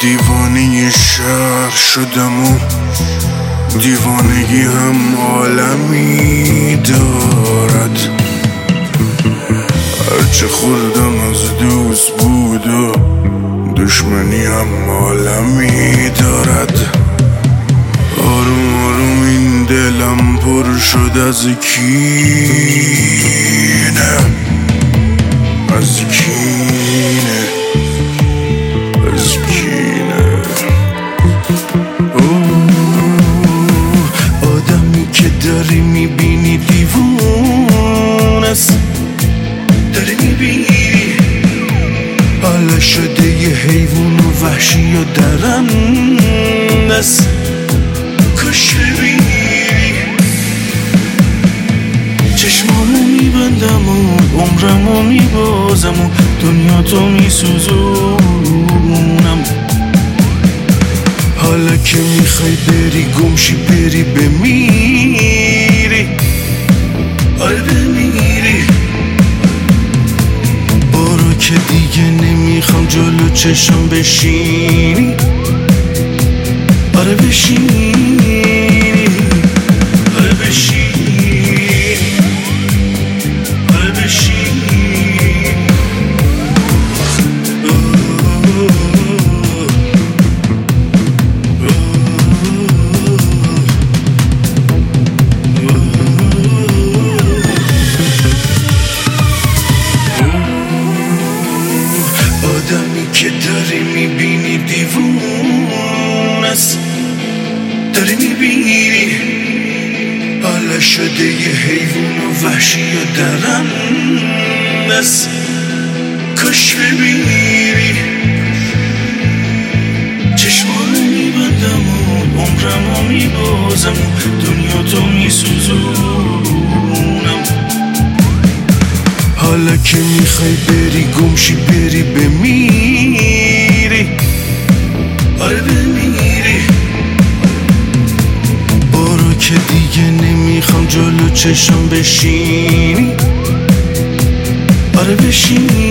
دیوانه شهر شدم و دیوانگی هم عالمی دارد. هرچه خوردم از دوست بود و دشمنی هم عالمی دارد. آروم آروم این دلم پر شد از کینه، از کینه، از کینه. آدمی که داری میبینی دیوونه است، داری میبینی حالا شده یه حیوان و وحشی و درنده است. کاش ببینی چشمامو میبندم و عمرمو میبازم و دنیا تو میسوزونم. حالا که میخوای بری گمشی بری بمیری، آره بمیری. برو که دیگه نمیخوام جلو چشم بشینی، آره بشینی، آره بشینی، آره بشینی. آدمی که داری میبینی دیوونه است، داری میبینی حالا شده یه حیوان و وحشی و درنده است. کاش ببینی چشمانو میبندم و عمرمو میبازم و دنیا تو میسوزونم. حالا که میخوای بری گمشی بری بمیری، آره بمیری. برو که دیگه نمیخوام جلو چشم بشینی، آره بشینی.